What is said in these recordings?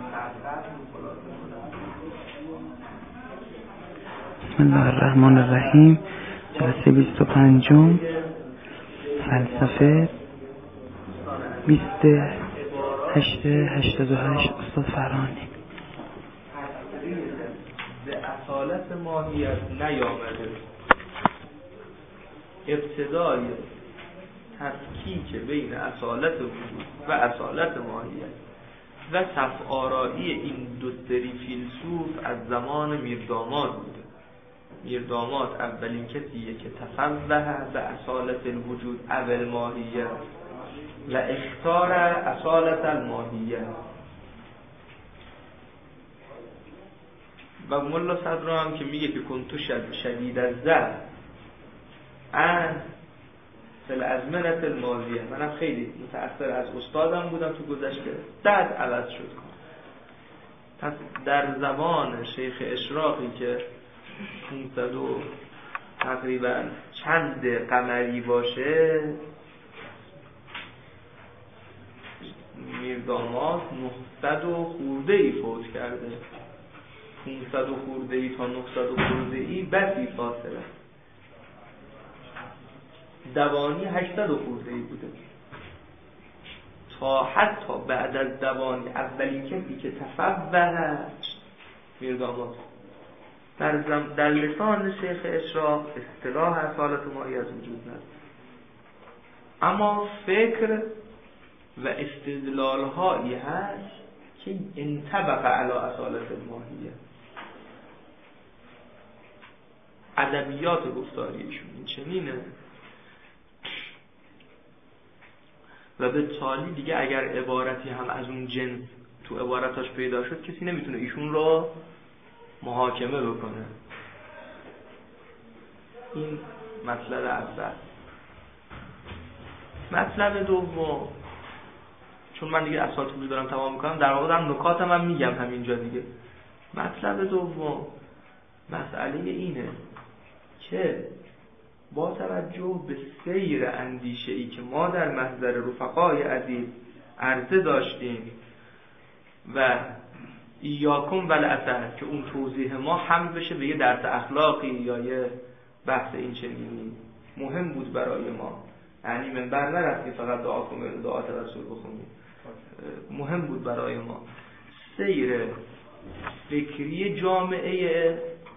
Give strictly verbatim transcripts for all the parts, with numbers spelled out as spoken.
بسم الله الرحمن الرحیم. جلسه بیست و پنجم، فلسفه، بیست هشت هشتاد و هشت. استاد فرهانی. به اصالت ماهیت نیامده. ابتدای تفکیک بین اصالت وجود و اصالت ماهیت و صف‌آرایی این دو سری فیلسوف از زمان میرداماد بوده. میرداماد اولین کسیه که تفوه به اصالت الوجود اول ماهیت و اختار اصالت الماهیت. و ملا صدرا هم که میگه که کنتو شدید از زد ان فل ازمنت الماضیه، منم خیلی متأثر از استادم بودم تو گذشته، بعد عوض شد. پس در زمان شیخ اشراقی که پانصد و تقریبا چند قمری باشه، میرداماد نهصد و خورده ای فوت کرده. پانصد و خورده ای تا نهصد و خورده ای بسی فاصله. دوانی هشتصد و خورده ای بوده. تا حتی بعد از دوانی اولین کسی که تفوه میرداماد. در, زم... در لسان شیخ اشراق اصطلاح اصالت ماهیت وجود نداره، اما فکر و استدلال هایی هست که انطبق علی اصالت الماهیت. ادبیات گفتاریشون چنینه و به تالی دیگه اگر عبارتی هم از اون جنس تو عبارتاش پیدا شد کسی نمیتونه ایشون رو محاکمه بکنه. این مطلب اول. مطلب دوم، چون من دیگه اساس وجود دارم تمام میکنم، در واقع هم نکاتم هم میگم همینجا دیگه. مطلب دوم مسئله اینه که با توجه به سیر اندیشه ای که ما در محضر رفقای عزیز عرضه داشتیم و ایاکم والعسل که اون توضیح ما هم بشه به یه درس اخلاقی یا یه بحث این چنینی مهم بود برای ما. یعنی من بر نرفتیم فقط دعا کنیم، دعات رسول بخونیم. مهم بود برای ما سیر فکری جامعه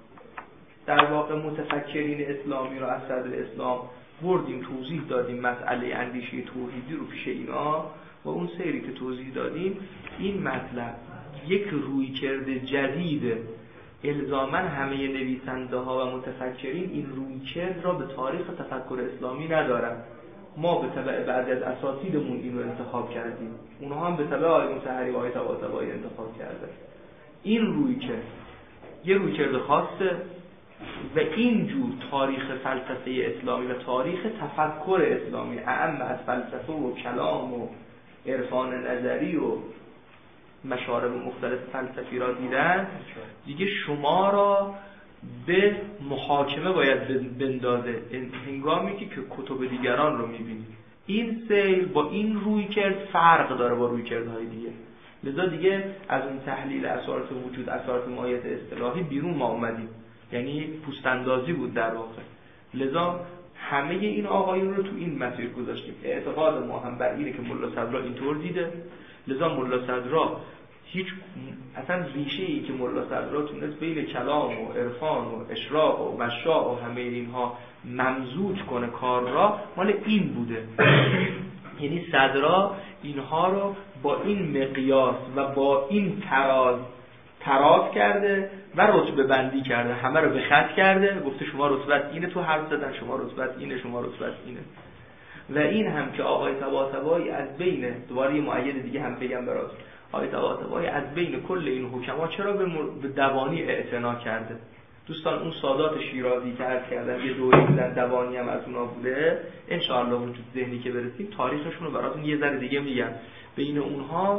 در واقع متفکرین اسلامی رو از صدر اسلام بردیم، توضیح دادیم مسئله اندیشه توحیدی رو پیش اینا و اون سیری که توضیح دادیم این مطلب یک رویکرد جدید. الزاماً همه نویسنده ها و متفکرین این رویکرد را به تاریخ تفکر اسلامی ندارن. ما به تبع بعضی از اساتیدمون این رو انتخاب کردیم، اونها هم به تبع آقای مطهری و آقای طباطبایی انتخاب کرده. این رویکرد یه رویکرد خاصه و اینجور تاریخ فلسفه اسلامی و تاریخ تفکر اسلامی اعم از فلسفه و کلام و عرفان نظری و مشارب مختلف فلسفی را دیدن، دیگه شما را به محاکمه باید بندازه هنگامی که کتب دیگران رو میبینید. این سیر با این رویکرد فرق داره با رویکردهای دیگه. لذا دیگه از اون تحلیل اثرات وجود، اثرات ماهیت اصطلاحی بیرون ما اومدیم، یعنی پوست اندازی بود در واقع. لذا همه این آقایون رو تو این مسیر گذاشتیم. اعتقاد ما هم بر اینه که ملا صدرا اینطور دیده. لذا ملا صدرا هیچ اصلا ریشه ای که ملا صدرا تونست بین کلام و عرفان و اشراق و مشاع و همه اینها ممزوج کنه کار را، مال این بوده. یعنی صدرا اینها رو با این مقیاس و با این تراز تراز کرده و رتبه بندی کرده، همه رو به خط کرده، گفته شما رتبت اینه تو حرف زدن، شما رتبت اینه، شما رتبت اینه. و این هم که آقای طباطبایی از بین، دوباره یه مؤید دیگه هم بگم براتون، آقای طباطبایی از بین کل این حکما چرا به, مر... به دوانی اعتنا کرده؟ دوستان اون سادات شیرازی که عرض کردن یه دوری بودن، دوانی هم از اونا بوده. انشاءالله وجود ذهنی که برسیم تاریخشون رو براتون یه ذره دیگه میگم. بین اونها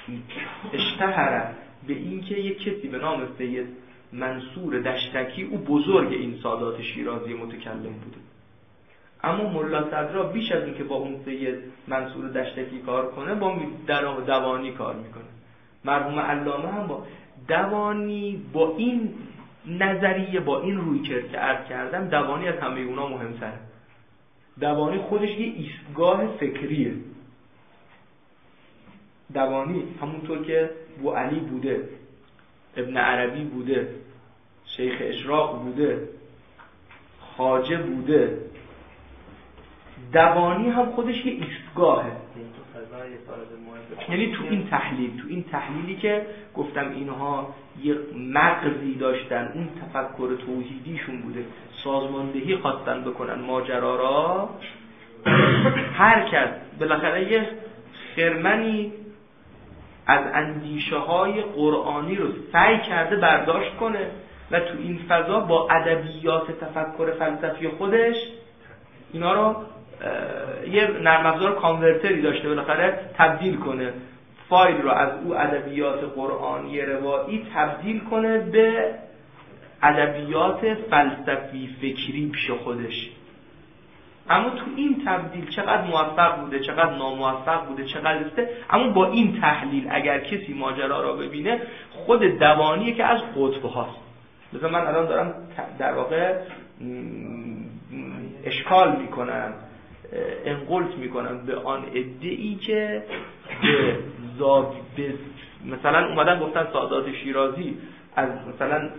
اشتهره به این که یک کسی به نام سید منصور دشتکی، او بزرگ این سادات شیرازی متکلم بوده. اما ملا صدرا بیش از این که با اون سید منصور دشتکی کار کنه، با در دوانی کار میکنه. مرحوم علامه هم با دوانی با این نظریه، با این رویکرد که عرض کردم، دوانی از همه اونا مهمتره. دوانی خودش یه ایستگاه فکریه. دوانی همونطور که بوعلی بوده، ابن عربی بوده، شیخ اشراق بوده، خواجه بوده، دوانی هم خودش یه ایستگاهه. یعنی تو این تحلیل، تو این تحلیلی که گفتم اینها یه مغزی داشتن، اون تفکر توحیدیشون بوده، سازماندهی خواستن بکنن ماجرا را، هر کس بالاخره یه خرمنی از اندیشه های قرآنی رو سعی کرده برداشت کنه و تو این فضا با ادبیات تفکر فلسفی خودش اینا رو یه نرم افزار کانورتری داشته، بالاخره تبدیل کنه فایل رو از او ادبیات قرآنی روایی تبدیل کنه به ادبیات فلسفی فکری پیش خودش. اما تو این تبدیل چقدر موفق بوده، چقدر ناموفق بوده، چقدر استه، اما با این تحلیل اگر کسی ماجرا را ببینه، خود دوانیه که از قطب هاست. مثلا من الان دارم در واقع اشکال میکنم، انقلت میکنم به آن عده‌ای که به زاویه به مثلا اومدن گفتن سادات شیرازی از مثلا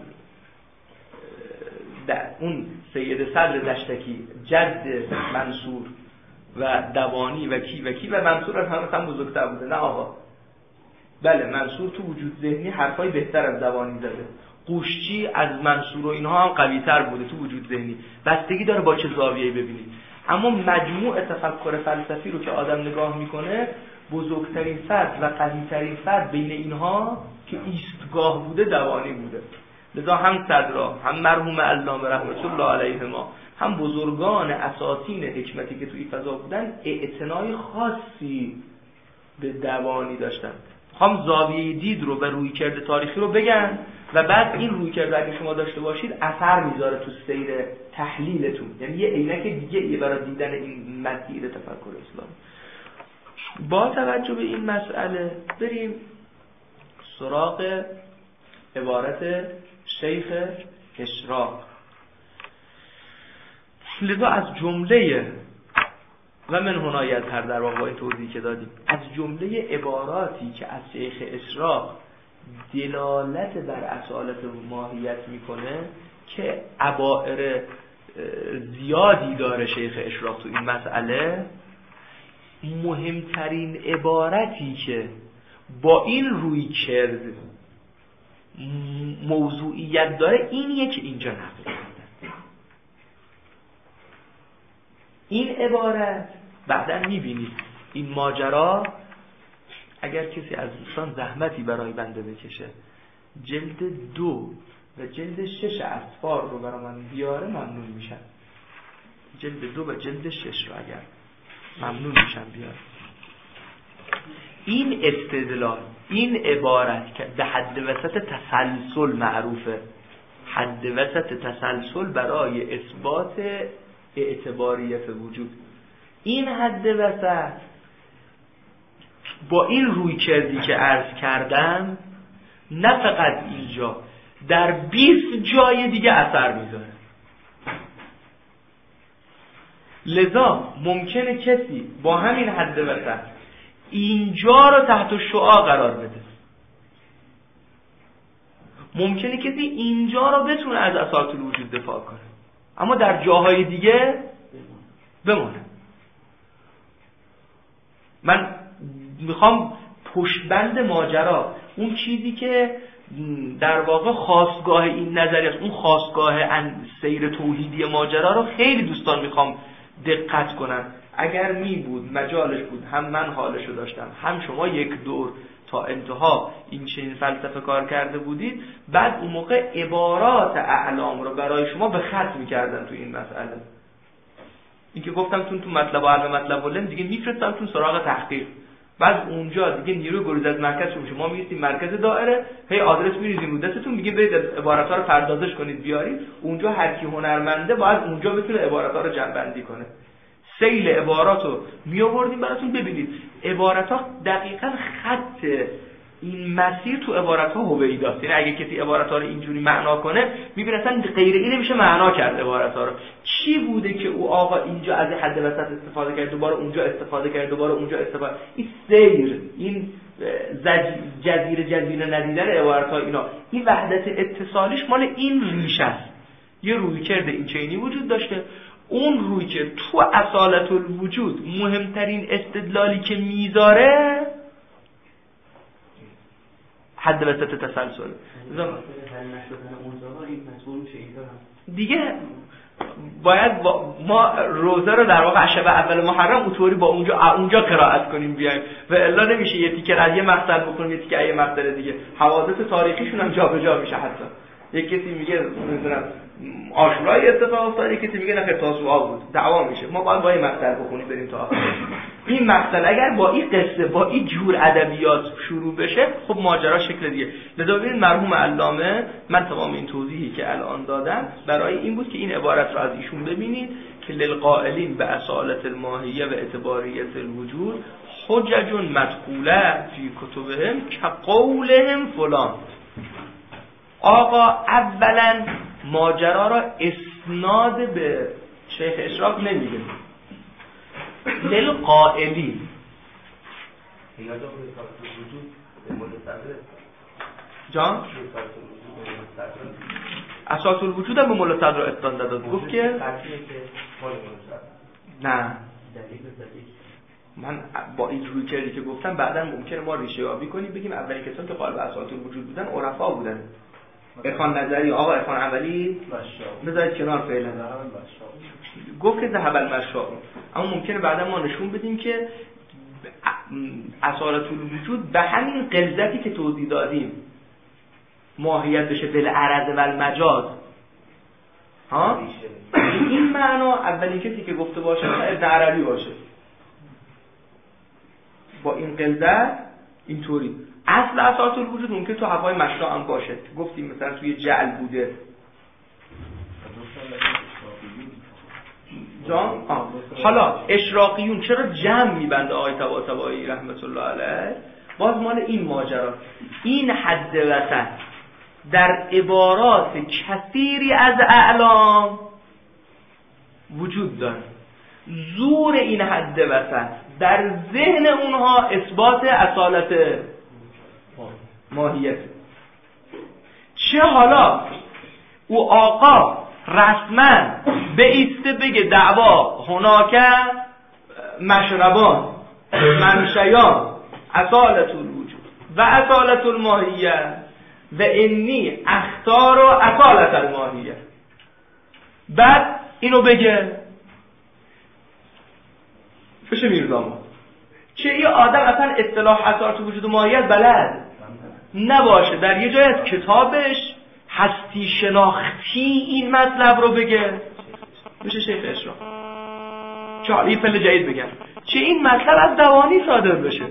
اون سید صدر دشتکی جد منصور و دوانی و کی و کی و منصور از همه هم بزرگتر بوده. نه آقا، بله منصور تو وجود ذهنی حرفای بهتر از دوانی زده، قوشچی از منصور و اینها هم قوی‌تر بوده تو وجود ذهنی، بستگی داره با چه زاویه‌ای ببینید. اما مجموع تفکر فلسفی رو که آدم نگاه میکنه، بزرگترین فرد و قوی‌ترین فرد بین اینها که ایستگاه بوده دوانی بوده. لذا هم صدرا، هم مرحوم علامه رحمت الله علیهما، هم بزرگان اساسین حکمتی که توی فضا بودن اعتنای خاصی به دوانی داشتن. هم زاویه دید رو و رویکرد تاریخی رو بگن و بعد این رویکرد اگه شما داشته باشید اثر میذاره تو سیر تحلیلتون، یعنی یه عینک دیگه یه برای دیدن این مسیر تفکر اسلامی. با توجه به این مسئله بریم سراغ عبارت شیخ اشراق. لذا از جمله و من هنایت هر در واقع این توضیح که دادیم، از جمله عباراتی که از شیخ اشراق دلالت بر اصالت ماهیت میکنه که عبائر زیادی داره شیخ اشراق تو این مسئله، مهمترین عبارتی که با این روی کرد موضوعیت داره اینیه که اینجا نقل کرده. این عبارت بعداً میبینید این ماجرا، اگر کسی از دوستان زحمتی برای بنده بکشه جلد دو و جلد شش اصفار رو برای من بیاره ممنون میشم. جلد دو و جلد شش رو اگر ممنون میشم بیاره. این استدلال، این عبارت که به حد وسط تسلسل معروفه، حد وسط تسلسل برای اثبات اعتباریت وجود، این حد وسط با این روی کردی که عرض کردم نه فقط اینجا، در بیست جای دیگه اثر میذاره. لذا ممکنه کسی با همین حد وسط اینجا رو تحت شعاع قرار بده، ممکنه کسی اینجا رو بتونه از اساس الوجود دفاع کنه اما در جاهای دیگه بمونه. من میخوام پشتبند ماجرا، اون چیزی که در واقع خاستگاه این نظریه است، اون خاستگاه سیر توحیدی ماجرا رو خیلی دوستان میخوام دقت کنن. اگر می بود مجالش بود، هم من حالشو داشتم، هم شما یک دور تا انتها این چنین فلسفه کار کرده بودید، بعد اون موقع عبارات اعلام رو برای شما به خط میکردن تو این مسئله. این که گفتم تون تو مطلب و علم مطلب ولن دیگه میفرستم تون سراغ تحقیق، بعد اونجا دیگه نیروی گریز از مرکز شما شما میرسید مرکز دائره، هی آدرس میریزین رو دستتون، میگه برید عبارات‌ها رو پردازش کنید بیارید اونجا. هر کی هنرمنده باید اونجا بتونه عبارات‌ها رو جمع‌بندی کنه. سیل عباراتو می آوردیم براتون ببینید. عبارات‌ها دقیقاً خط این مسیر تو عبارت ها هویداست. یعنی اگه کسی عبارت ها رو اینجوری معنا کنه میبینه اصلا غیر اینه میشه معنا کرد عبارت ها رو. چی بوده که او آقا اینجا از حد وسط استفاده کرد، دوباره اونجا استفاده کرد، دوباره اونجا استفاده، این سیر، این جزیره جزیره ندیدن عبارت ها، اینا این وحدت اتصالیش مال این ریشه است. یه رویکرد این چینی وجود داشته، اون رویکرد تو اصالت الوجود مهمترین استدلالی که میذاره حد وسط تسلسل دیگه. باید با ما روزه رو در واقع شب اول محرم اونطوری با اونجا اونجا قرائت کنیم بیایم و الا نمیشه یه تیکر از یه مقطع بکنیم یه تیکر از یه مقطع دیگه. حوادث تاریخیشون هم جابجا میشه. حتی یک کسی میگه نمیدونم عاشورای اتفاق افتاد، یک کسی میگه نه تاسوعا بود، دعوا میشه. ما باید با این مقطع بخونیم بریم تا آخر. این مقطع اگر با این قصه با این جور ادبیات شروع بشه خب ماجرا شکل دیگه. لذا ببینید مرحوم علامه، من تمام این توضیحی که الان دادم برای این بود که این عبارت رو از ایشون ببینید که للقائلین به اصالت الماهیه و اعتباریت الوجود حجج مدخوله فی کتبهم کقولهم فلان. آقا اولا ماجرا را اسناد به شیخ اشراق نمیگه، للقائلین جان اساس الوجود هم به مولا صدر استان داد. گفت که نه من با این روی کردی که گفتم بعدا ممکنه ما ریشه یابی کنیم بگیم اولین کسانی که قائل به اساس الوجود بودن عرفا بودن. ارفان نظری آقا ارفان اولی بذارید کنار فعلا. گفت که ذهب المشاء، اما ممکنه بعدا ما نشون بدیم که اصالت الوجود به همین غلظتی که توضیح دادیم ماهیت بشه بالعرض و المجاز. ها این معنا اولین کسی که گفته باشه ابن عربی باشه با این غلظت اینطوری. اصل اساس الوجود ممکن تو هوای مشروع هم باشه. گفتیم مثلا توی جعل بوده. جان حالا اشراقیون چرا جمع میبنده آقای طباطبایی رحمت الله علیه؟ باز مال این ماجرا این حد وسط در عبارات کثیری از اعلام وجود داره. زور این حد وسط در ذهن اونها اثبات اصالت ماهیت. چه حالا او آقا رسما به ایسته بگه دعوا هناکه مشربان منشیان اصالت الوجود و اصالت الماهیه و انی اختار و اصالت الماهیه، بعد اینو بگه بشه میرزاما. چه یه آدم اصلا اصطلاح اصالت وجود و ماهیت بلد نباشه در یه جای از کتابش هستی شناختی این مطلب رو بگه میشه شیخ اشراق. چه حالا یه پل جدید بگم، چه این مطلب از دوانی صادر بشه.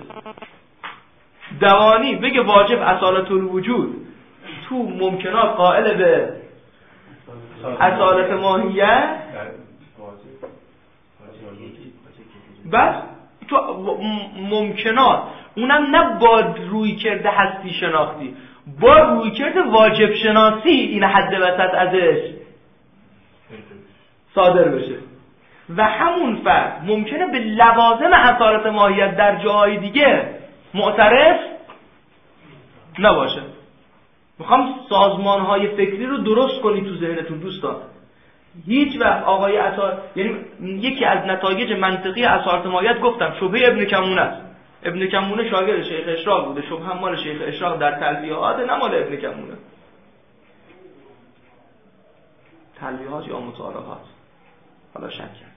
دوانی بگه واجب اصالت الوجود تو ممکنات قائل به اصالت ماهیت، بس تو ممکنات اونم نه با روی کرده هستی شناختی، با روی کرده واجب شناسی این حد وسط ازش صادر بشه. و همون فرد ممکنه به لوازم اصالت ماهیت در جاهای دیگه معترف نباشه. میخوام سازمانهای فکری رو درست کنی تو ذهنتون دوستان. هیچ وقت آقای اصالت، یعنی یکی از نتایج منطقی اصالت ماهیت گفتم شبهه ابن کمونه است. ابن کمونه شاگرد شیخ اشراق بوده، شبهه هم مال شیخ اشراق در تلویحات نه مال ابن کمونه. تلویحات یا مطالعات حالا شک کرد،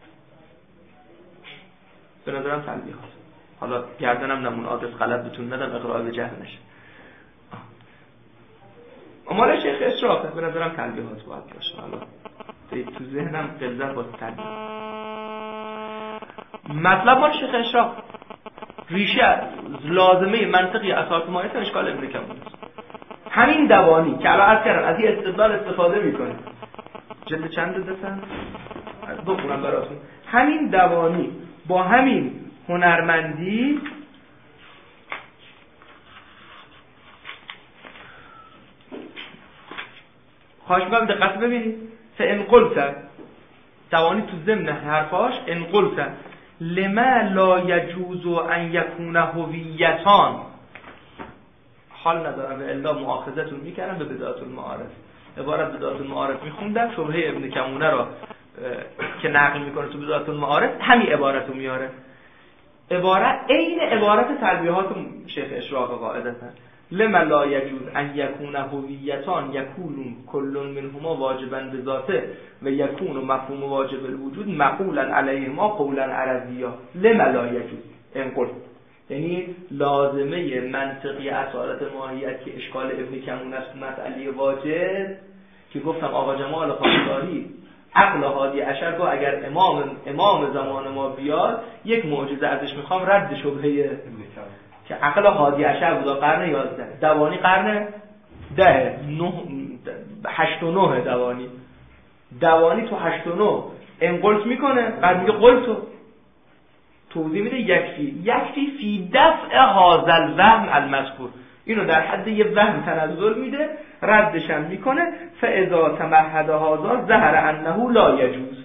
به نظرم تلویحات. حالا گردنم نمون آدرس غلط بتون ندم اقرار به جهل نشه. مال شیخ اشراق به نظرم تلویحات باید باشه. حالا تو ذهنم غلظت با تلویحات. مطلب مال شیخ اشراق، ریشه لازمه منطقی اصالت ماهیت اشکال ابن کمونه. همین دوانی که الان عرض کردم از این استدلال استفاده میکنه. جلد چند دستن؟ بخونم براتون. همین دوانی با همین هنرمندی خواهش می‌کنم دقت ببینید. فان قلت دوانی تو ضمن حرفاش ان قلت لما لا يجوز ان يكون هویتان، حال ندارم به الا مؤاخذتون میکردم به بدعات المعارف. عبارت بدعات المعارف میخوندم، شبهه ابن کمونه را که نقل میکنه تو بدعات المعارف همین عبارت رو میاره. عبارت عین عبارت تلویحات شیخ اشراق قاعدتا لما لا یجوز ان یکون هویتان یکون کل منهما واجبا بذاته و یکون مفهوم واجب الوجود مقولا علیهما قولا عرضیا. لما لا یجوز انقل یعنی لازمه منطقی اصالت ماهیت که اشکال ابن کمون است مسئله واجب که گفتم آقا جمال خواستاری عقل هادی اشر گفت اگر امام امام زمان ما بیاد یک معجزه ازش میخوام رد شبهه که عقل هادی اشر بود قرن یازده، دوانی قرن ده نه هشت و نه دوانی دوانی تو هشت و نه انقلت میکنه بعد میگه قلتو توضیح میده یکفی یکفی فی دفع هازل وهم المذکور، اینو در حد یه وهم تنزل میده ردش هم میکنه. فاذا تمهد هذا ظهر انه لا یجوز،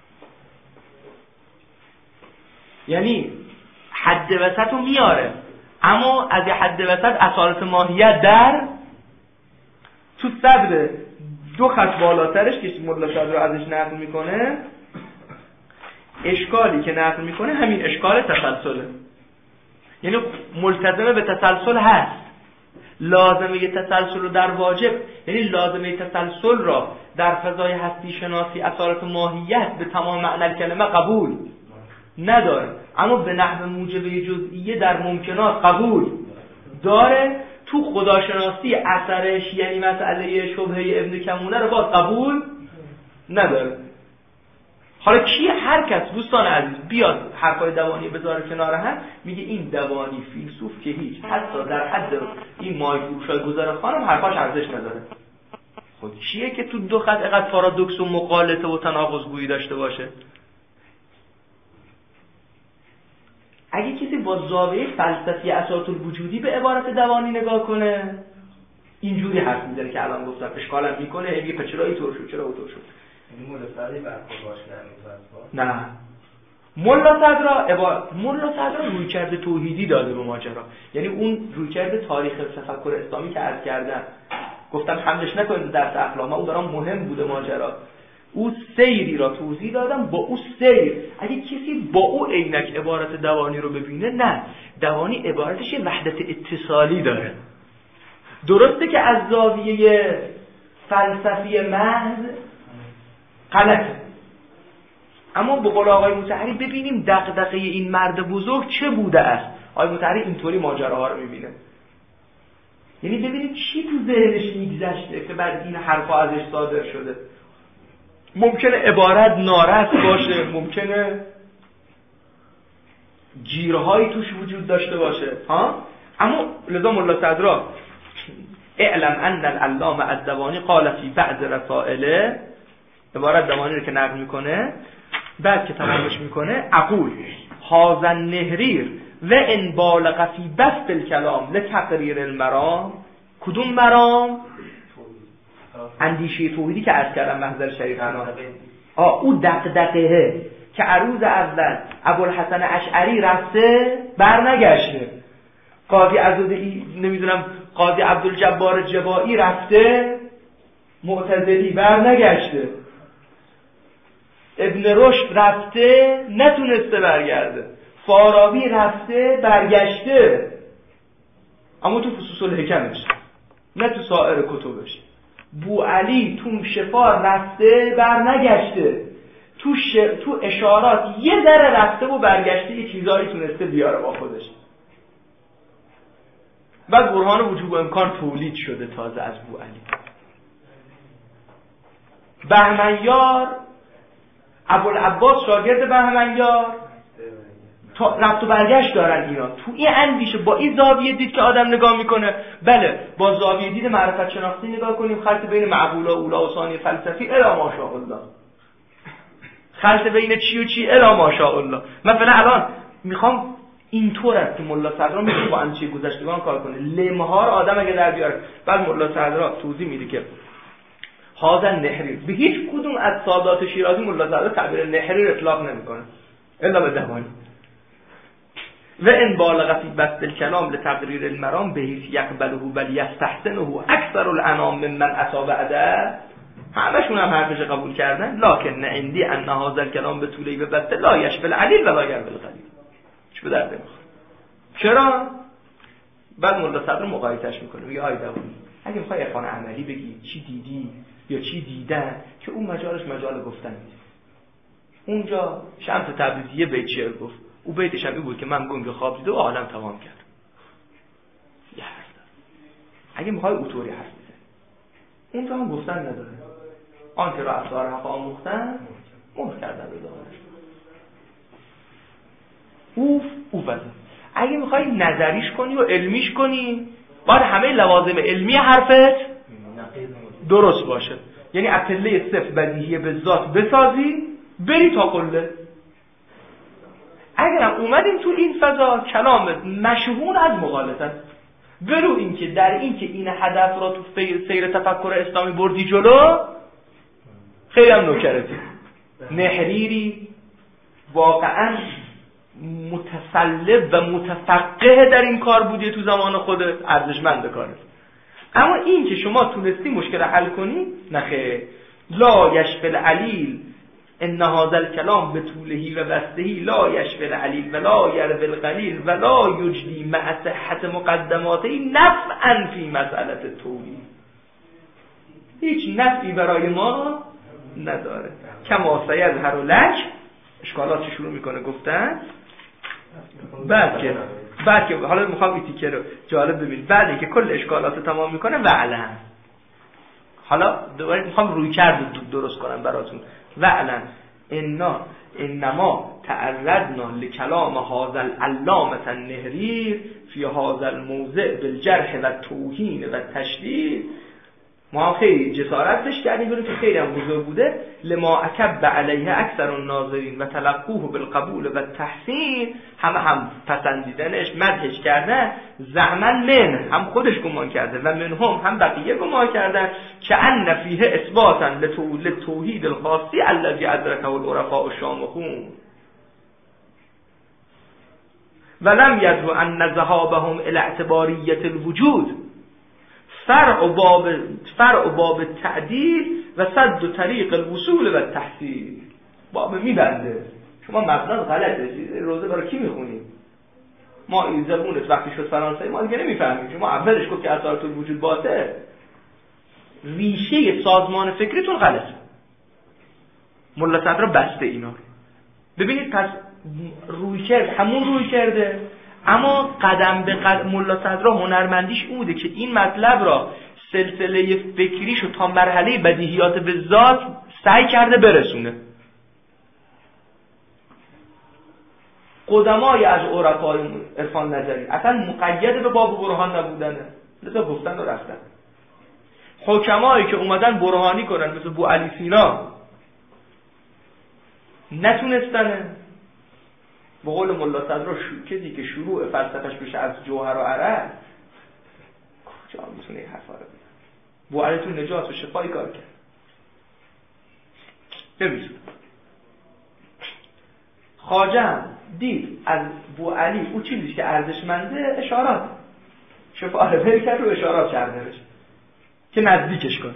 یعنی حد وسط رو میاره اما از حد وسط اصالت ماهیت در تو صدر دو خط بالاترش که ملا صدر رو ازش نقل میکنه اشکالی که نقل میکنه همین اشکال تسلسله، یعنی ملتزمه به تسلسل هست. لازمه تسلسل رو در واجب یعنی لازمه تسلسل را در فضای هستی شناسی اصالت ماهیت به تمام معنی کلمه قبول نداره، اما به نحو موجبه جزئیه در ممکنات قبول داره. تو خداشناسی اثرش یعنی مسئله شبهه ابن کمونه رو باز قبول نداره. حالا کی هر کس دوستان عزیز بیاد حرفای دوانی بذاره کنار هم میگه این دوانی فیلسوف که هیچ حتی در حد این مای فروشای گذار خانم حرفاش ارزش نداره. خود کیه که تو دو خط اینقدر پارادوکس و مقالطه و تناقض گویی داشته باشه؟ اگه کسی با زاویه فلسفی اساس الوجودی به عبارت دوانی نگاه کنه اینجوری حرف میزنه که الان گفتم اشکالم میکنه میگه پس چرا اینطور شد چرا اونطور شد. یعنی ملا صدر برخورد باش نمی‌کنه. نه ملا صدر عبارت ملا صدر روی کرده توحیدی داده به ماجرا، یعنی اون روی کرده تاریخ تفکر اسلامی که عرض کردم گفتم حملش نکنید درس اخلاق، ما اون برام مهم بوده ماجرا. او سیری را توضیح دادم، با او سیر اگه کسی با او عینک عبارت دوانی رو ببینه نه، دوانی عبارتش وحدت اتصالی داره. درسته که از زاویه فلسفی محض غلطه، اما به قول آقای مطهری ببینیم دغدغه این مرد بزرگ چه بوده است. آقای مطهری اینطوری ماجراها رو میبینه، یعنی ببینید چی تو ذهنش میگذشته که بعد این حرفا ازش صادر شده. ممکنه عبارت نارست باشه، ممکنه گیرهایی توش وجود داشته باشه ها، اما لذا ملا صدرا اعلم ان العلامه الدوانی قال فی بعض رسائله، عبارت دوانی رو که نقل میکنه بعد که تمامش میکنه اقول هذا النهریر و ان بالغ فی بسط الکلام لتقریر المرام. کدوم مرام؟ اندیشه توحیدی که عرض کردم محضر شریفنا. آه او دغدغه که عروض اول ابوالحسن اشعری رفته برنگشته، قاضی عزادی نمیدونم قاضی عبدالجبار جبائی رفته معتزلی برنگشته، ابن رشد رفته نتونسته برگرده، فارابی رفته برگشته اما تو فصوص الحکمش نه تو سایر کتبش. بو علی تو شفا رفته برنگشته، تو, ش... تو اشارات یه ذره رفته و برگشته یه چیزایی تونسته بیاره با خودش. بعد برهان وجوب و امکان تولید شده تازه از بو علی. بهمنیار ابوالعباس شاگرد بهمنیار تا رفت و برگشت دارن اینا. تو این اندیشه با این زاویه دید که آدم نگاه میکنه، بله با زاویه دید معرفت شناختی نگاه کنیم، خلط بین معقولا اولا و ثانی فلسفی الا ماشاءالله، خلط بین چی و چی الا ماشاءالله. مثلا الان میخوام اینطور است که ملا صدرا میتونه با اندیشه گذشتگان کار کنه، لمه ها رو آدم اگه در بیاره. بعد ملا صدرا توضیح میده که هذا النحریر. به هیچ کدوم از سادات شیرازی ملا صدرا تعبیر نحریر اطلاق نمیکنه الا به دوانی. و ان بالغ فی بسط الکلام لتقریر المرام بحیث یقبله بل یستحسنه اکثر الانام ممن اصاب ادب، همشون هم حرفش قبول کردن. لکن عندی ان هذا الکلام به طولی و بسط لا یشفی العلیل ولا یرفع القلیل. چه به درد نمیخوره. چرا؟ بعد ملا صدر مقایسهش میکنه، میگه آی دوانی اگه میخوای عرفان عملی بگی چی دیدی یا چی دیدن، که اون مجالش مجال گفتن نیست. اونجا شمس تبریزی یه بیت شعر گفت، او بیتش هم بود که من گنگ خواب دیده و عالم تمام کرد. یه حرف داره. اگه میخوای اوتوری حرف بزنی، اونجا هم گفتن نداره. آنکه را اسرار حق آموختن مهر کردن به دامنش. اوف اوف بزن. اگه میخوای نظریش کنی و علمیش کنی، باید همه لوازم علمی حرفت درست باشه. یعنی اطلاع صفر بدیهی به ذات بسازی، بری تا کله. اگرم اومدیم تو این فضا، کلام مشهور از مغالطه، برو این که در این که این هدف را تو سیر تفکر اسلامی بردی جلو، خیلی هم نوکرتی نحریری واقعا متسلب و متفقه در این کار بودی تو زمان خودت، ارزشمند کارت. اما این که شما تونستی مشکل حل کنی، نخیر. لا یشفی العلیل ان هذا الکلام بطولهی و بستهی لا یشفی العلیل ولا یرفع القلیل ولا یجدی مع صحت مقدماتی نفعا فی مسئله توحید. هیچ نفعی برای ما نداره. کما سیظهر لک، اشکالات شروع میکنه گفتن. بعد که بعد که حالا میخوام این تیکه رو جالب ببینید، بعد که کل اشکالات تمام میکنه وعلن، حالا دوباره میخوام روی کرد درست کنم براتون. وعلن انا انما تعرضنا لکلام هذا العلامة النحریر فی هذا الموضع بالجرح و توهین و تشدید. ما خیلی جسارتش کردیم، ببینیم که خیلی هم بزرگ بوده. لما اکب علیه اکثر الناظرین و تلقوه بالقبول و تحسین، همه هم پسندیدنش، مدحش کردن. زعما من، هم خودش گمان کرده، و منهم هم بقیه گمان کردن که ان فیه اثباتا لتوحید الخاصی الذی ادرکه العرفاء الشامخون ولم یدرو ان ذهابهم الی اعتباریت الوجود فرع باب فرع باب تعدیل و صد و طریق الوصول و تحصیل. باب میبنده. شما مبنا غلطه. روزه برای کی میخونید؟ ما این زبونت وقتی شد فرانسوی ما دیگه نمیفهمیم. شما اولش گفت که اثرات الوجود باطل. ریشه سازمان فکریتون غلطه. ملا صدرا بسته اینا. ببینید پس روی کرد همون روی کرده، اما قدم به قدم ملا صدرا هنرمندیش این بوده که این مطلب را سلسله فکریشو تا مرحله بدیهیات به ذات سعی کرده برسونه. قدمای از عرفای عرفان نظری اصلا مقید به باب برهان نبودنه، لذا گفتن و رفتن. حکمایی که اومدن برهانی کنن مثل بو علی سینا نتونستنه. به قول ملا صدرا کسی که شروع فلسفه‌اش بشه از جوهر و عرض، کجا میتونه این حرفا رو بزنه؟ بو علی تو نجات و شفای کار کرد. ببین خواجه دید از بو علی اون چیزی که ارزشمنده اشارات، شفا رو بر کرد و اشارات کرده بشه که نزدیکش کنه.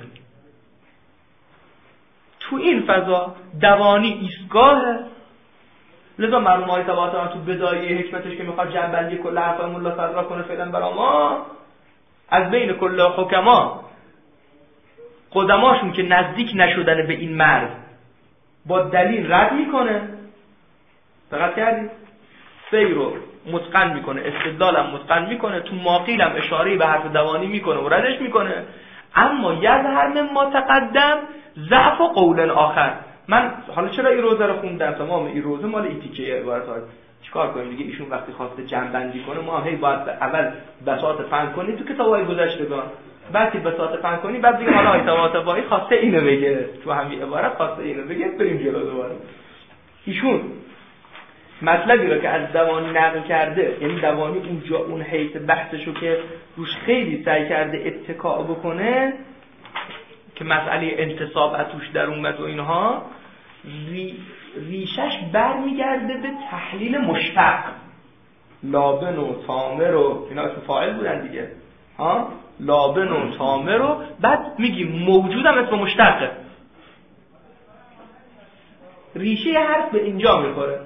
تو این فضا دوانی ایستگاهه. لذا مرحوم آقای طباطبایی تو بدایه حکمتش که میخواد جنبندی کل حرفای ملا صدرا کنه فعلا برا ما، از بین کل حکما قدماشون که نزدیک نشدن به این مرد با دلیل رد میکنه. دقت کردید؟ سیر رو متقن میکنه، استدلال هم متقن میکنه، تو ماقیل هم اشاره به حرف دوانی میکنه و ردش میکنه. اما یظهر من ما تقدم ضعف و قول آخر. من حالا چرا این روزه رو خوندم؟ تمام این روزه مال ایتیکه عبارات. چیکار کنیم دیگه؟ ایشون وقتی خواسته جنبندی کنه ما هی باید اول بساط فن کنیم تو کتابای گذشتگان، بعد که بساط فن کنیم بعد دیگه حالا آیت طباطبایی خواسته اینو بگه، تو همین عبارت خواسته اینو بگه، بریم جلو دوباره. ایشون مطلبی رو که از دوانی نقل کرده، یعنی دوانی اونجا اون حیث بحثشو که روش خیلی سعی کرده اتکا بکنه، که مسئله انتصاب توش در اومد و اینها، ری ریشش برمیگرده به تحلیل مشتق. لابن و تامر و اینا اسم فاعل بودن دیگه، ها لابن و تامر و بعد میگیم موجود هم اسم مشتقه. ریشه حرف به اینجا میخوره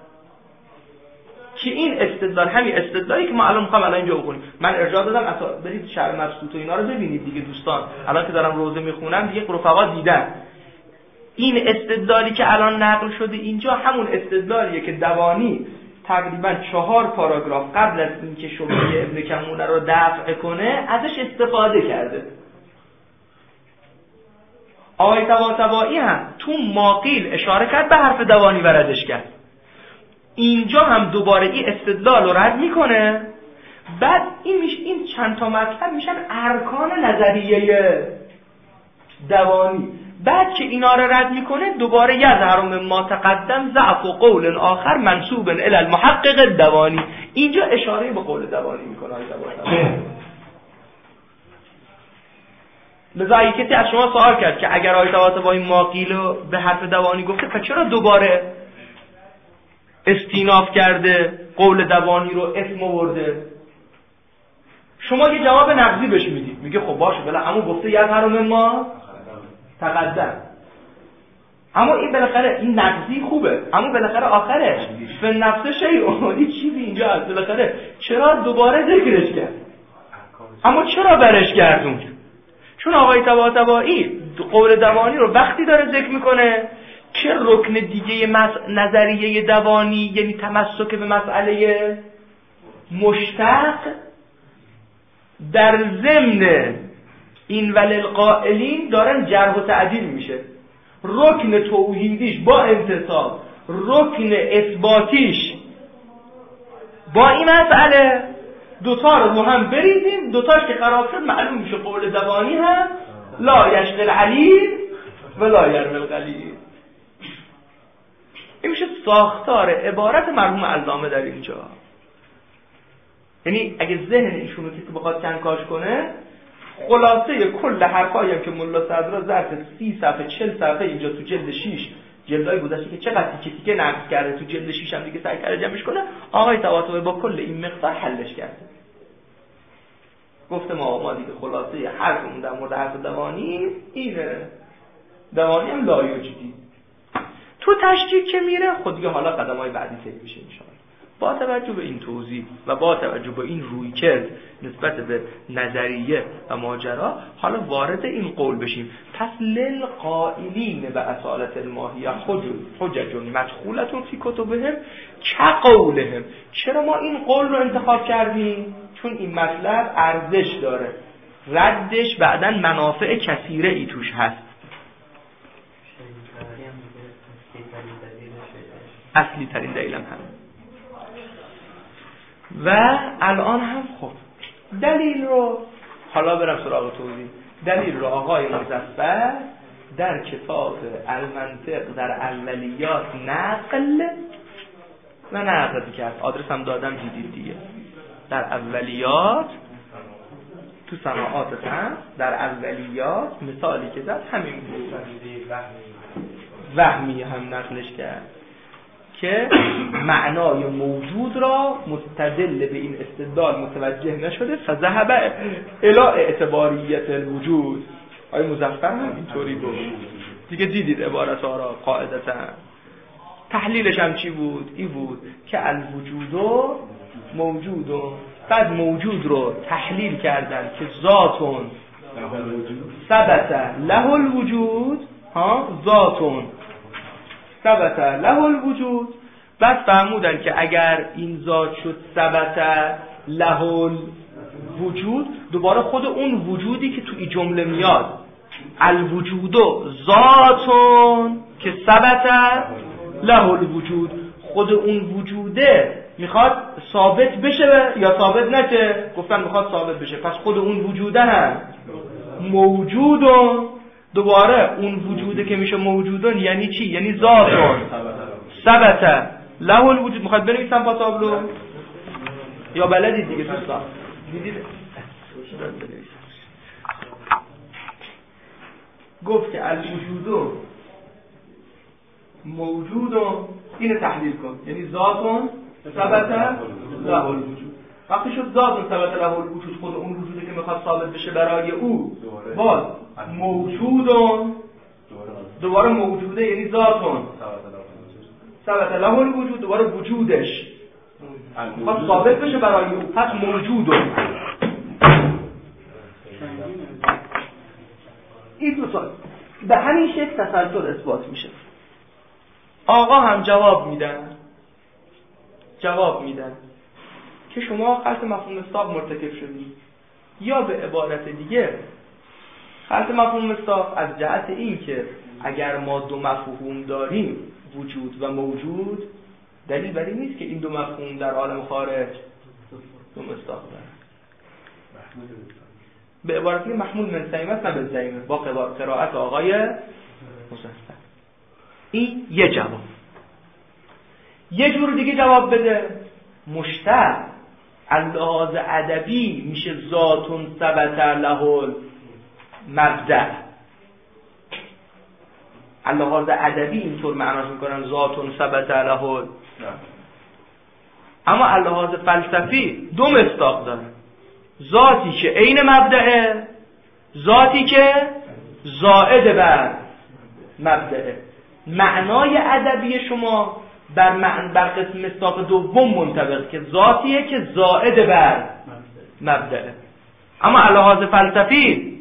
که این استدلال همین استدلالی که ما الان میخوام الان اینجا بکنیم. من ارجاع دادم اصلا برید شرح مبسوط و اینا رو ببینید دیگه دوستان. الان که دارم روزه میخونم دیگه رفقا دیدن این استدلالی که الان نقل شده اینجا همون استدلالیه که دوانی تقریبا چهار پاراگراف قبل از اینکه شبهه ابن کمونه رو دفع کنه ازش استفاده کرده. آقای طباطبایی هم تو ماقیل اشاره کرد به حرف دوانی و ردش کرد. اینجا هم دوباره این استدلال رو رد میکنه. بعد این میشه این چند تا مطلب میشن ارکان نظریه دوانی. بعد که اینا رو رد میکنه دوباره یظهر ما تقدم ضعف و قول آخر منسوب الی المحقق الدوانی. اینجا اشاره به قول دوانی میکنه. لذا یک کسی از شما سوال کرد که اگر آیه طباطبایی ماقیل رو به حرف دوانی گفته پس چرا دوباره استیناف کرده قول دوانی رو اسم آورده؟ شما یه جواب نقضی بهش میدید، میگه خب باشه بله اما گفته یظهر ما تقدم، اما این بالاخره این نقضی خوبه، اما بالاخره آخرش به نفس شیء چیزی اینجا هست. بالاخره چرا دوباره ذکرش کرد؟ اما چرا برش گردوند؟ چون آقای طباطبایی قول دوانی رو وقتی داره ذکر میکنه که رکن دیگه نظریه دوانی یعنی تمسک به مسئله مشتق در ضمن این وللقائلین دارن جرح و تعدیل میشه. رکن توحیدیش با انتصاب، رکن اثباتیش با این مسئله، دوتا رو ما هم بریزیم، دوتاش که خراب شد معلوم میشه قول دوانی هم لا یشغل علیل و لا یرمل قلیل. این میشه ساختار عبارت مرحوم علامه در اینجا. یعنی اگه ذهن ایشونو کسی بخواد کنکاش کنه، خلاصه کل حرفایی هم که ملا صدرا ظرف سی صفحه چهل صفحه اینجا تو جلد شش جلدای گذشته که چقدر تیکه تیکه نقد کرده تو جلد شش هم دیگه سعی کرده جمعش کنه، آقای طباطبایی با کل این مقدار حلش کرده. گفته ما ما دیگه خلاصه حرفمون در مورد حرف دوانی اینه. دوانی هم لایوجدی تو تشکیل که میره خود دیگه حالا قدم‌های بعدی طی میشه ان شاءالله. با توجه به این توضیح و با توجه به این رویکرد نسبت به نظریه و ماجرا حالا وارد این قول بشیم. پس للقائلین به اصالت الماهیه حجج مدخولة فی کتبهم کقولهم. چرا ما این قول رو انتخاب کردیم؟ چون این مطلب ارزش داره، ردش بعداً منافع کثیره ای توش هست. اصلی ترین دلیلم هم و الان هم خب دلیل رو حالا برم سراغ توضیح. دلیل رو آقای مظفر در کتاب المنطق در اولیات نقل و نقل کرد. آدرس هم دادم دیدید دیگه. در اولیات تو سماعات هم در اولیات مثالی که زد همین بود. وهمی هم نقلش کرد که معنای موجود را مستدل به این استدلال متوجه نشده فذهب الی اعتباریت الوجود. آقای مظفر هم اینطوری بود دیگه. دیدید عبارت ها را قاعدتا. تحلیلش هم چی بود؟ این بود که الوجود موجود و بعد موجود رو تحلیل کردن که ذاتون ثبت له الوجود، ها ذاتون ثبت له الوجود. بعد فهمودن که اگر این ذات شد ثبت له الوجود، دوباره خود اون وجودی که تو این جمله میاد الوجود ذاتون که ثبت له الوجود، خود اون وجوده میخواد ثابت بشه یا ثابت نشه؟ گفتن میخواد ثابت بشه. پس خود اون وجوده هم موجودون، دوباره اون وجوده که میشه موجودون یعنی چی؟ یعنی ذاتون ثبت له الوجود. میخواد بنویسم با تابلو یا بلدید دیگه دوستان؟ دیدید گفت که الوجود موجود، اینو تحلیل کن، یعنی ذاتون ثبت له الوجود. وقتی شد ذاتون ثبت له الوجود، خود اون وجودی که میخواد ثابت بشه برای او باز موجودون دوباره موجوده، یعنی ذاتون ثبت له الوجود، دوباره وجودش میخواد ثابت بشه برای او، پس موجودون. این دو سال به همین شکل تسلسل اثبات میشه. آقا هم جواب میدن جواب میدن که شما خلط مفهوم مصداق مرتکب شدید، یا به عبارت دیگه خلط مفهوم مصداق از جهت این که اگر ما دو مفهوم داریم، وجود و موجود، دلیل بر این نیست که این دو مفهوم در عالم خارج دو مصداق دارن. به عبارت دیگه محمول من سیمه است نه به زیمه، با قرائت آقای مصدق. این یه جواب. یه جور دیگه جواب بده، مشتق اللحاظ ادبی میشه ذاتون ثبت له مبدأ. اللحاظ ادبی اینطور معناش میکنن ذاتون ثبت له، اما اللحاظ فلسفی دو مصداق داره، ذاتی که عین مبدأه، ذاتی که زائد بر مبدأه. معنای ادبی شما بر معنی بر قسم مصداق دوم منطبق که ذاتیه که زائد بر مبدأه، اما اللحاظ فلسفی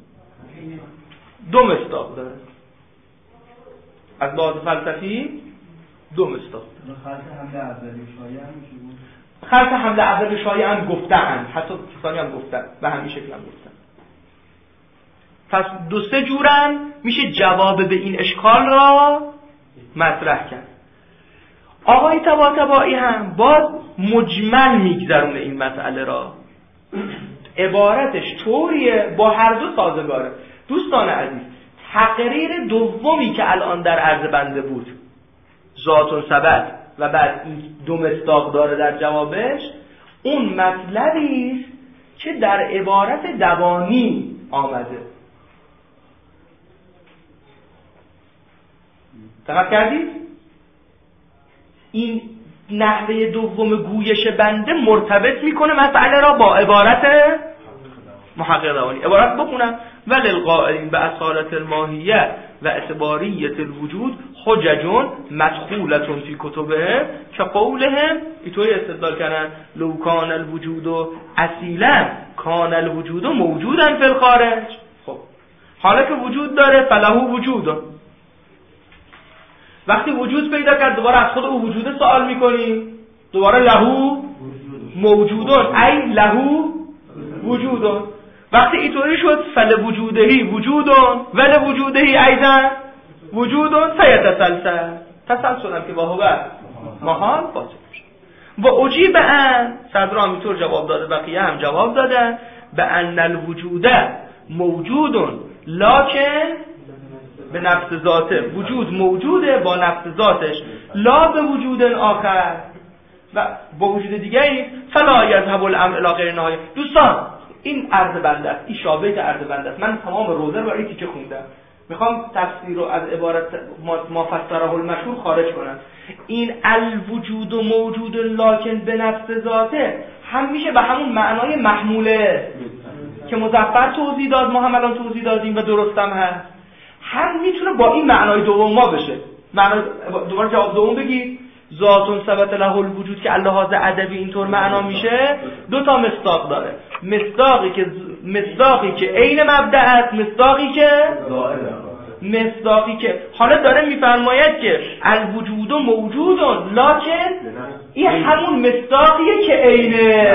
دو مصداق داره. از لحاظ فلسفی دو مصداق. خلط حمله اولی شایع هم میشه بود. خلط حمله اولی شایع هم گفتن، حتی کسانی هم گفتن، به همین شکل هم گفتن. پس دو سه جورن میشه جواب به این اشکال را مطرح کرد. آقای طباطبایی هم باز مجمل میگذرونه این مسئله را، عبارتش طوریه با هر دو سازگاره. دوستان عزیز، تقریر دومی که الان در عرض بنده بود، ذاتون ثبت و بعد این دو مصداق داره در جوابش، اون مطلبی است که در عبارت دوانی آمده. دقت کردید؟ این نحوه دوم گویش بنده مرتبط میکنه مسئله را با عبارت محقق دوانی. عبارت بخونم: وللقائلین به اصالت الماهیه و اعتباریت الوجود حججون مدخولتون فی کتبه که قولهم، اینطوری استدلال کردن: لو کان الوجود اصیلا کان الوجود موجودا فی الخارج. خب حالا که وجود داره فله وجود، وقتی وجود پیدا کرد دوباره از خود او وجود سوال میکنیم، دوباره لهو موجودون ای لهو وجودون. وقتی اینطوری شد فل وجودهی وجودون ول وجودهی ایضا وجودون فیتسلسل، تسلسل هم که با هو محال باطل میشه. و اجیب ان، صدر همینطور جواب داده، بقیه هم جواب دادن، به ان الوجود موجودون لکن به نفس ذاته، وجود موجوده با نفس ذاتش، لا به وجود آخر و با وجود دیگری، فلا یذهب الامر الی غیر نهایه. دوستان این عرض بنده است، این شابه عرض بنده است. من تمام روزه رو برای تیکه خوندم، میخوام تفسیر رو از عبارت ما فسره المشهور خارج کنم. این الوجود و موجود لکن به نفس ذاته هم میشه به همون معنای محموله که مظفر توضیح داد، ما هم الان توضیح دادیم و درستم هست، هم میتونه با این معنای دوم ما بشه. معنای دوباره جواب دوم بگید: ذاتون ثبت له الوجود که اللحاظ ادبی اینطور معنا میشه، دو تا مصداق داره، مصداقی که مصداقی که عین مبدأ است، مصداقی که مصداقی که حالا داره میفرماید که الوجود موجودون لکن این همون مصداقیه که عین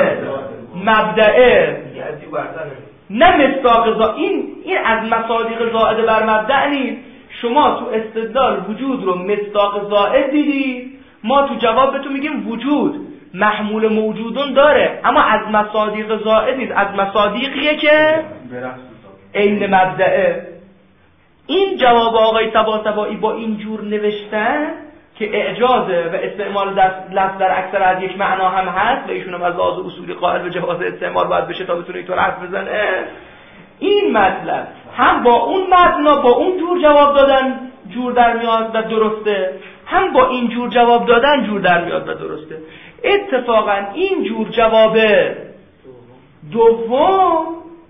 مبدأه، نه مصداق زا... این این از مصادیق زائد بر مبدأ نیست. شما تو استدلال وجود رو مصداق زائد دیدید، ما تو جواب بهتون میگیم وجود محمول موجودون داره، اما از مصادیق زائد نیست، از مصادیقیه که عین مبدأه. این جواب آقای طباطبایی با این جور نوشتن که اعجازه و استعمال لفظ در اکثر از یک معنا هم هست و ایشون هم از لحاظ اصولی قائل به جواز استعمال باید بشه تا بتونه اینطور حرف بزنه، این مطلب هم با اون مبنا با اون جور جواب دادن جور در میاد و درسته، هم با این جور جواب دادن جور در میاد و درسته. اتفاقا این جور جواب دوم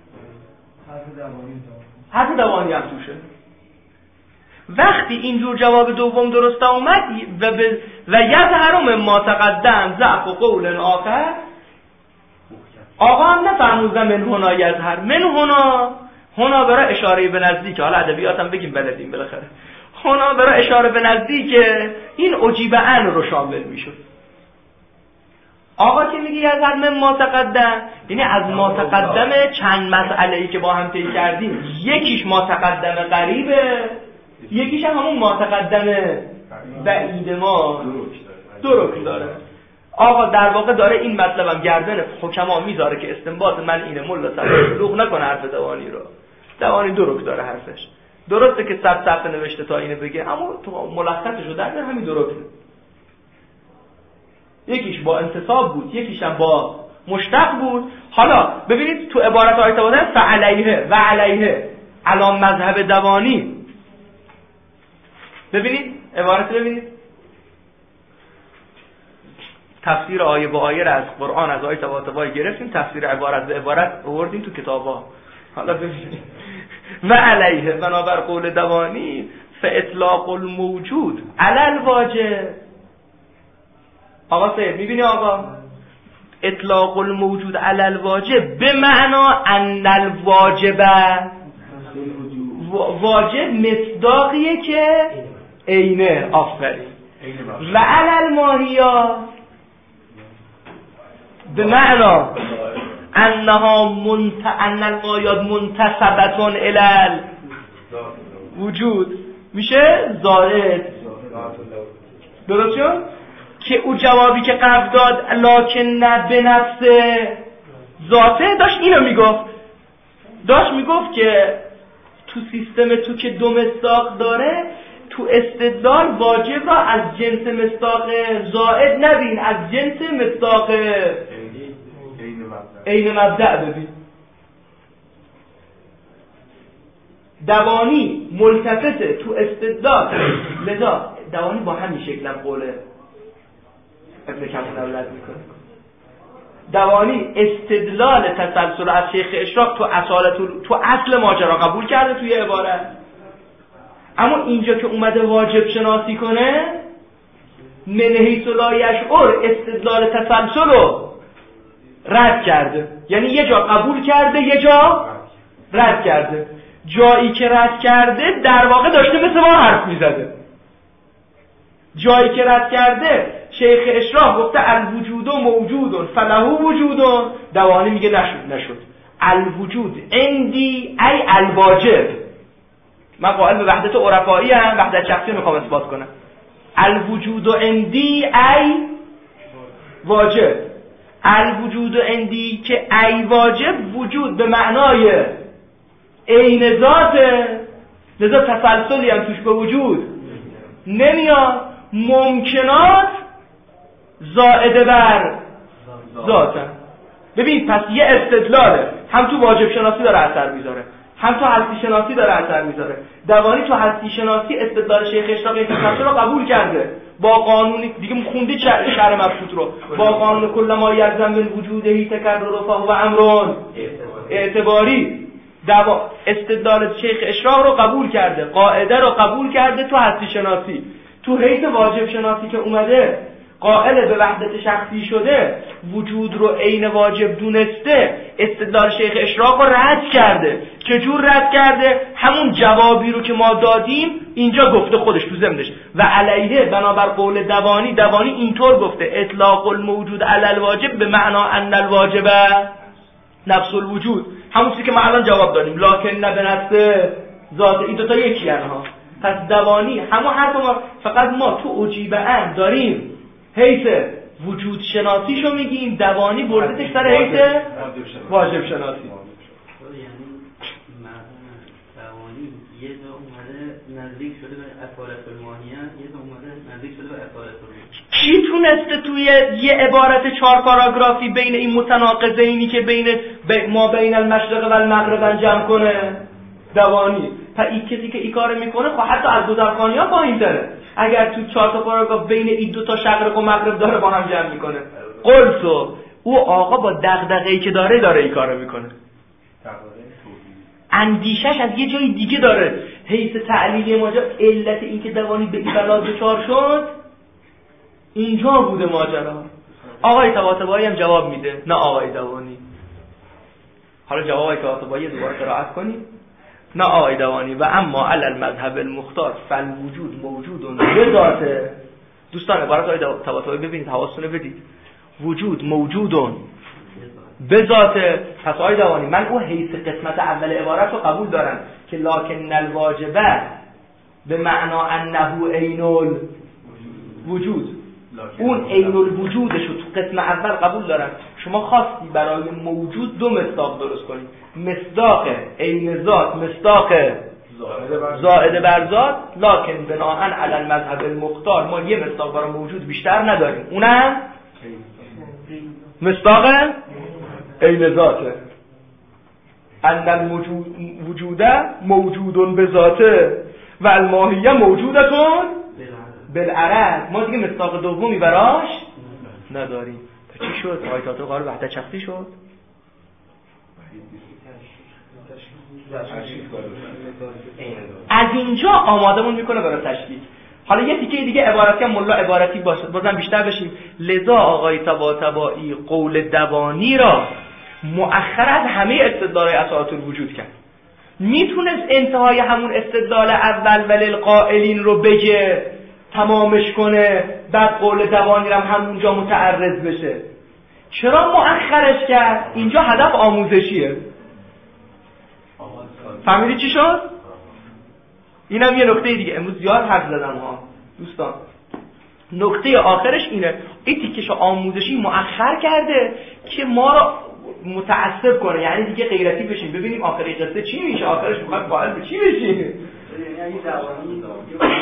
حرف دوانی هم توشه. وقتی این جور جواب دوم درست اومد و ب... و یظهر ما تقدم ضعف و قول آخر، آقا هم نفرموزن من هنا یظهر، من هنا هنا برای اشاره به نزدیک، حالا ادبیات هم بگیم بلدیم بالاخره، هنا برای اشاره به نزدیک این عجیب ان رو شامل میشد. آقا که میگه یظهر من ما تقدم، یعنی از ما تقدم چند مسئله‌ای که با هم طی کردیم، یکیش ما تقدم قریبه، یکیش هم همون ما تقدم بعید ما درک داره. آقا در واقع داره این مطلبم گردن حکما میذاره که استنباط من اینه، ملا تلوق نکنه حرف دوانی رو. دوانی درک داره حرفش. درسته که صد صفحه نوشته تا اینو بگه، اما تو ملخصش رو در همین درکه. یکیش با انتصاب بود، یکیش هم با مشتق بود. حالا ببینید تو عبارت آیت بودن فعلیه و علیه الان مذهب دوانی، ببینید عبارت ببینید، تفسیر آیه با آیه را از قرآن از آیه تواتبایی گرفتیم، تفسیر عبارت به عبارت آوردیم تو کتابا. حالا ببینید و علیه بنابر قول دوانی فاطلاق الموجود علی الواجب. آقا سید میبینی آقا اطلاق الموجود علی الواجب به معنا ان الواجب، واجب مصداقیه که عینه، آفرین، و علی الماهیا به معنا انها منت ان المایات منتسبتون الی وجود، میشه زائد. درست شد که او جوابی که قبل داد لکن نه به نفس ذاته داشت اینو میگفت، داشت میگفت که تو سیستم تو که دو مصداق داره، تو استدلال واجب را از جنس مصداق زائد نبین، از جنس مصداق عین مبدأ ببین. دوانی ملتفته تو استدلال، لذا دوانی با همین شکلم قوله ابن کمون اولاد میکنه. دوانی استدلال تسلسل از شیخ اشراق تو اصالت تو اصل ماجرا قبول کرده توی عبارت، اما اینجا که اومده واجب شناسی کنه من حیث لا یشعر استدلال تسلسل رو رد کرده، یعنی یه جا قبول کرده یه جا رد کرده. جایی که رد کرده در واقع داشته مثل ما حرف میزده. جایی که رد کرده شیخ اشراح گفته الوجود موجود فله وجود، دوانی میگه نشد نشد الوجود عندی ای الواجب. من قائل به وحدت عرفایی هم، وحدت شخصی میخوام اثبات کنم. الوجود عندی ای واجب، الوجود عندی که ای واجب وجود به معنای عین ذاته، لذا تسلسلی هم توش به وجود نمیاد. ممکنات زائده بر ذاتن. ببین پس یه استدلاله، هم تو واجب شناسی داره اثر میذاره، هم تو هستی شناسی داره اثر میذاره. دوانی تو هستی شناسی استدلال شیخ اشراق این تسلسل رو قبول کرده با قانون دیگه، خوندی شرع مبسوط رو، با قانون کل ما یلزم من وجودهی تکرر و امرون اعتباری. دوا استدلال شیخ اشراق رو قبول کرده، قاعده رو قبول کرده تو هستی شناسی. تو حیث واجب شناسی که اومده قائل به وحدت شخصی شده، وجود رو عین واجب دونسته، استدلال شیخ اشراق رو رد کرده. چجور رد کرده؟ همون جوابی رو که ما دادیم اینجا گفته خودش تو ضمنش و علیه بنابر قول دوانی. دوانی اینطور گفته اطلاق الموجود علی الواجب به معنا ان الواجب نفس الوجود، همون چیزی که ما الان جواب دادیم لکن نه به نفس ذات. این دو تا یکی ها. پس دوانی همون حرف ما، فقط ما تو عجیبه ان داریم حیث وجود شناسیشو میگیم، دوانی بردتش سر حیث واجب شناسی. یعنی دوانی یه جا اومده نزدیک شده به اصالت الماهیه، یه جا اومده نزدیک شده به اصالت الماهیه. کی تونسته توی یه عبارت چهار پاراگرافی بین این متناقضینی که بین ما بین المشرق و المغرب جمع کنه؟ دوانی. تا این کسی که این کارو میکنه خب حتی از گذرخانی‌ها پایین‌تره. اگر تو چهار تا پاراگراف بین این دو تا شرق و مغرب داره با هم جمع میکنه. قلتو او آقا با دغدغه‌ای که داره داره این کارو میکنه. اندیشش از یه جای دیگه داره. حیث تعلیلی ماجرا علت این که دوانی به این بلا دچار شد اینجا بوده ماجرا. آقای طباطبایی هم جواب میده، نه آقای دوانی. حالا جواب آقای طباطبایی دوباره قرائت کنیم. نه آقای دوانی و اما علی المذهب المختار فالوجود موجود به ذاته. دوستان عبارت آقای طباطبایی ببینید، حواستون بدید. وجود موجود به ذاته. پس آقای دوانی من اون حیث قسمت اول عبارت رو قبول دارم که لکن الواجبه به معنا انه عین الوجود، اون عین الوجودش رو تو قسم اول قبول دارم. شما خواستی برای موجود دو مصداق درست کنید، مصداق عین ذات، مصداق زائد بر ذات، لکن بناءً علی المذهب المختار ما یه مصداق برای موجود بیشتر نداریم، اونم مصداق عین ذاته. ان الوجود موجود به ذاته و الماهیه موجودتون بالعرض. ما دیگه مصداق دومی براش نداریم. تا چی شد؟ آیه تاتو قال وحدت شخصی شد. از اینجا آمادمون میکنه برای تشکیل. حالا یه تیکه دیگه عبارتی هم ملا عبارتی باشه بازم بیشتر بشیم. لذا آقای طباطبایی قول دوانی را مؤخر از همه استدلال‌های اساطیر وجود کرد. میتونست انتهای همون استدلال اول وللقائلین رو بگه، تمامش کنه، بعد قول دوانی رو هم همونجا متعرض بشه. چرا مؤخرش کرد؟ اینجا هدف آموزشیه. فهمیدی چی شد؟ اینم یه نکته دیگه. امروز زیاد حرف زدم ها دوستان. نکته آخرش اینه، این تیکش آموزشی مؤخر کرده که ما رو متعصب کنه، یعنی دیگه غیرتی بشیم، ببینیم آخری قصه چی میشه، آخرش میخواد قائل به چی بشیم. یعنی دوانی یه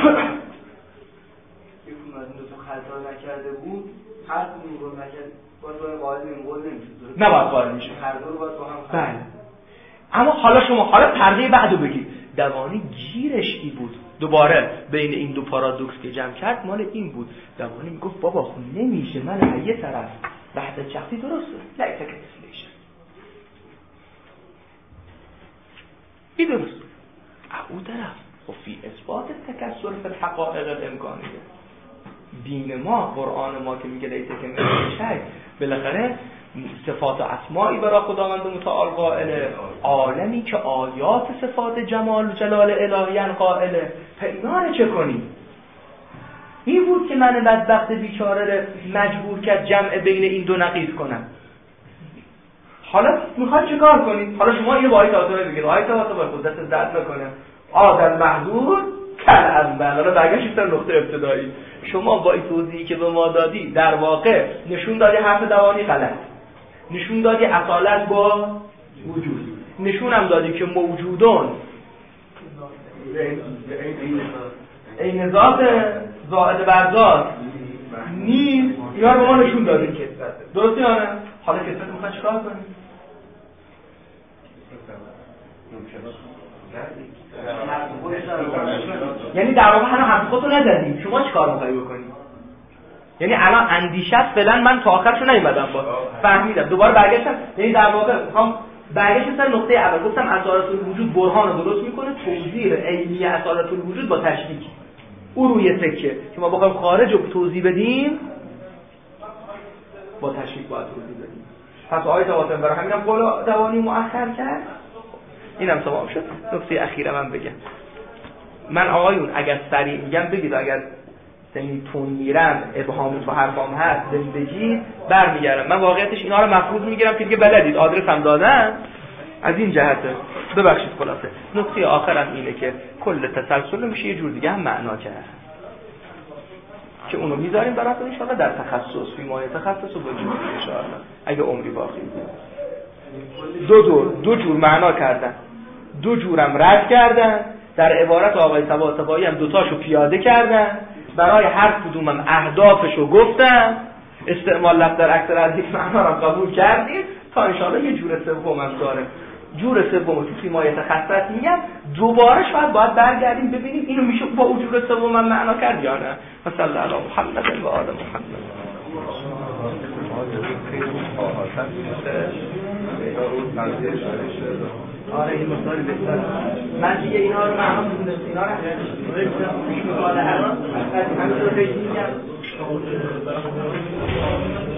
از این دو تا خطا نکرده بود، هر کدوم رو نکرد باید باید قائل به این قول نمیشه. نه باید قائل میشه. هر دو رو باید با هم خطا. بله. اما حالا شما حالا پرده بعدو بگید. دوانی گیرش ای بود. دوباره بین این دو پارادوکس که جمع کرد مال این بود. دوانی میگفت بابا خب نمیشه، من یه طرف وحدت شخصی درسته. لایت کتسلیشن. این درست. او طرف خب فی اثبات تکسر فی الحقائق الامکانیه. دین ما، قرآن ما که میگه لیت که میشه بالاخره صفات و اسمایی برای خداوند متعال قائله، عالمی که آیات صفات جمال و جلال الهیان قائله. پیمان چه کنی؟ این بود که من بدبخت بیچاره مجبور کرد جمع بین این دو نقیض کنم. حالا میخواد چه کار کنید؟ حالا شما اینو با آیت آتوه بگید، آیت آتوه باید خودت درد نکنه آدم محضور کل از بلالا برگشت در نقطه ابتدایی. شما با این توضیحی که به ما دادی در واقع نشون دادی حرف دوانی غلط، نشون دادی اصالت با وجود، نشون هم دادی که موجودون این ذات زائد بر ذات نیست. اینا رو ما نشون دادیم که درسته یا نه؟ حالا کسات میخواد چیکار کنیم؟ یعنی در واقع هنو هم خودتو نزدیم، شما چیکار میخوایی بکنیم؟ یعنی الان اندیشت فعلا من تا آخرشو نیومدم با فهمیدم دوباره برگشتم. یعنی در واقع میخوام برگشتم سر نقطه اول. گفتم اصالت الوجود برهان رو درست میکنه، توضیح عینی اصالت الوجود با تشکیک او روی سکه که ما بخوایم خارج رو توضیح بدیم با تشکیک باید توضیح بدیم. پس آیه تواتم برای همینم قول دوانی مؤخر کرد. اینم تمام شد. نکته اخیره من بگم، من آقایون اگر سریع میگم بگید، اگر یعنی تون میرم ابهام تو حرفام هست بگید برمیگردم. من واقعیتش اینا رو مفروض میگیرم که دیگه بلدید، آدرس هم دادن. از این جهته ببخشید. خلاصه نکته آخرم اینه که کل تسلسل میشه یه جور دیگه هم معنا کرد که اونو میذاریم براتون ان شاءالله در تخصص فی مایه تخصص و وجود ان شاءالله اگه عمری باقی. دو دور دو جور معنا کردن، دو جورم رد کردن. در عبارت آقای طباطبایی هم دوتاشو پیاده کردن، برای هر کدومم اهدافشو گفتن، استعمال لفظ در اکثر از یک معنا رو قبول کردیم تا ان شاءالله یه جور سوم هم داره. جور سوم تو فیمایت خصت میگم دوباره شاید باید برگردیم ببینیم اینو میشه با اون جور سوم من معنا کرد یا نه. صلی الله علی محمد و آل محمد. آره این مسائل بسیار من دیگه اینا رو معنا می‌دونم اینا رو همین رو میگم